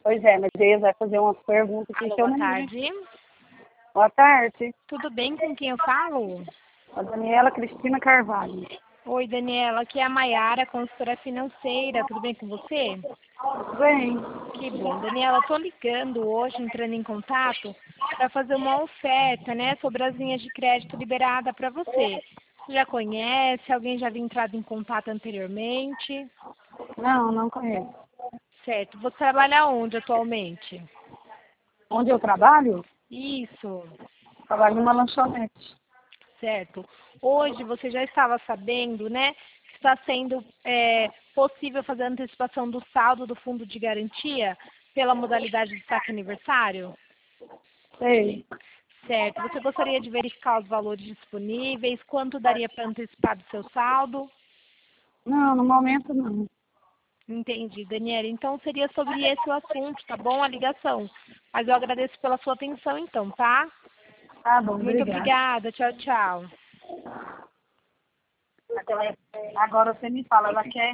Pois é, mas eles vai fazer umas perguntas que Alô, eu boa não tarde. Boa tarde. Tudo bem com quem eu falo? A Daniela Cristina Carvalho. Oi, Daniela. Aqui é a Maiara, consultora financeira. Tudo bem com você? Tudo bem? Que bom. Daniela, eu tô ligando hoje, entrando em contato, para fazer uma oferta, né, sobre as linhas de crédito liberada para você. Você já conhece? Alguém já havia entrado em contato anteriormente? Não, não conheço. Certo. Você trabalha onde atualmente? Onde eu trabalho? Isso. Trabalho numa lanchonete. Certo. Hoje você já estava sabendo, né, que está sendo possível fazer a antecipação do saldo do fundo de garantia pela modalidade de saque aniversário? Sei. Certo. Você gostaria de verificar os valores disponíveis? Quanto daria para antecipar do seu saldo? Não, no momento não. Entendi, Daniela. Então seria sobre esse o assunto, tá bom? A ligação. Mas eu agradeço pela sua atenção então, tá? Tá bom, Muito obrigada. obrigada. Tchau, tchau. Agora você me fala, ela quer?